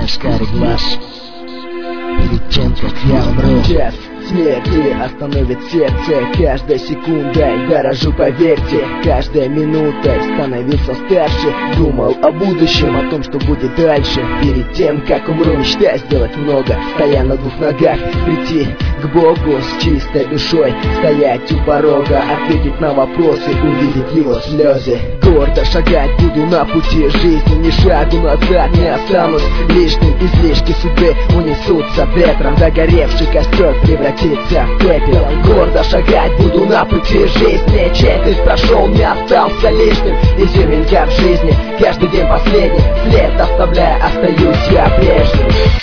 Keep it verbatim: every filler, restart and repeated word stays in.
наш карий глаз. Перед тем, как я умру, час смерти остановит сердце каждой секундой. Дорожу, поверьте, каждой минутой. Становился старше, думал о будущем, о том, что будет дальше. Перед тем, как умру, мечтаю сделать много, стоя на двух ногах, прийти к Богу с чистой душой, стоять у порога, ответить на вопросы, увидеть его слезы. Гордо шагать буду на пути жизни, ни шагу назад не останусь лишним. Излишки судьбы унесутся ветром, догоревший костер превратится в пепел. Гордо шагать буду на пути жизни, четверть прошел, не остался лишним. Изюминка в жизни, каждый день последний, след оставляя, остаюсь я прежним.